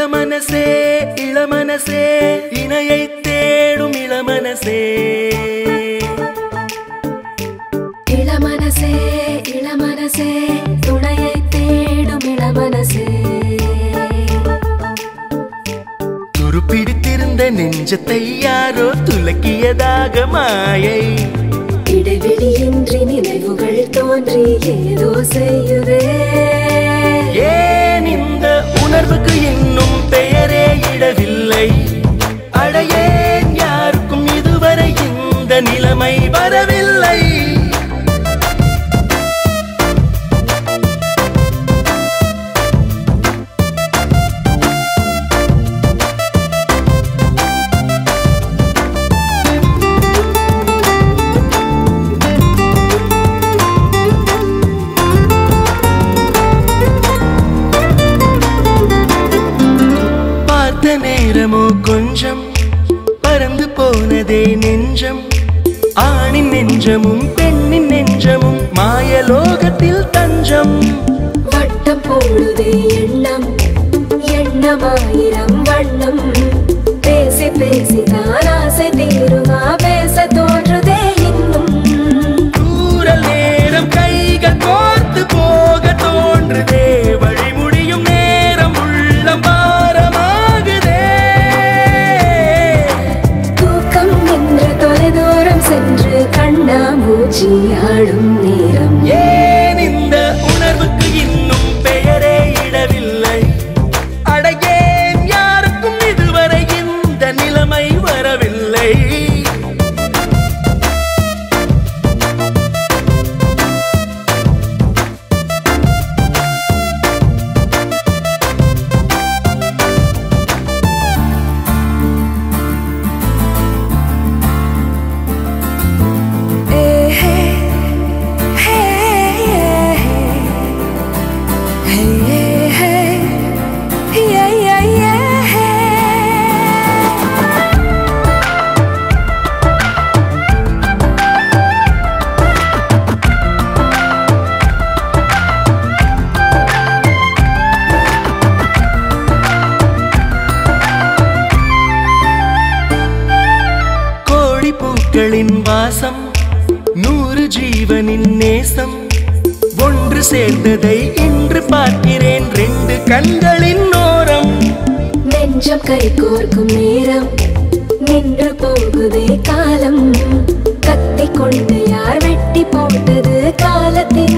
இளமனசே இளமனசே இணையை தேடும் இளமனசே இளமனசே இளமனசே துணையை தேடும் இளமனசே துருப்பிடித்திருந்த நெஞ்சத்தை யாரோ துலக்கியதாக மாயை இடைவெளியின்றி நினைவுகள் தோன்றி ஏதோ செய்யுதே ஏன் இந்த உணர்வுக்கு இன்னும் பெயரே இடவில்லை அடையேன் யாருக்கும் இதுவரை இந்த நிலைமை வரவில்லை நேரமோ கொஞ்சம் பறந்து போனதே நெஞ்சம் ஆணின் நெஞ்சமும் பெண்ணின் நெஞ்சமும் மாயலோகத்தில் தஞ்சம் வட்டம் போடுதே எண்ணம் எண்ணமாயிரம் வண்ணம் பேசி பேசிதான் ஆசை தீருமா பேச தோன்றுதே இன்னும் தூரல் நேரம் கைகள் கோர்த்து போக தோன்றுதே வழி முடியும் நேரம் உள்ளம் சென்று கண்ணாமூச்சி ஆடும் நேரம் ஏன் இந்த உணர்வுக்கு இன்னும் பெயரே இடவில்லை அடையேன் யாருக்கும் இதுவரை இந்த நிலைமை வரவில்லை பூக்களின் வாசம் 100 ஜீவனின் நேசம் ஒன்று சேர்ந்ததை இன்று பார்க்கிறேன் 2 கண்களின் ஓரம் நெஞ்சம் கை கோர்க்கும் நேரம் நின்று போகுதே காலம் கத்தி கொண்டு யார் வெட்டி போட்டது காலத்தின்